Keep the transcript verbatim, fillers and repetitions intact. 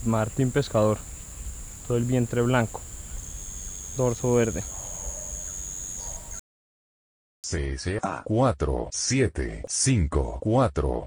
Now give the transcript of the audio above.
Martín Pescador. Todo el vientre blanco, dorso verde. C S A cuatro siete cinco cuatro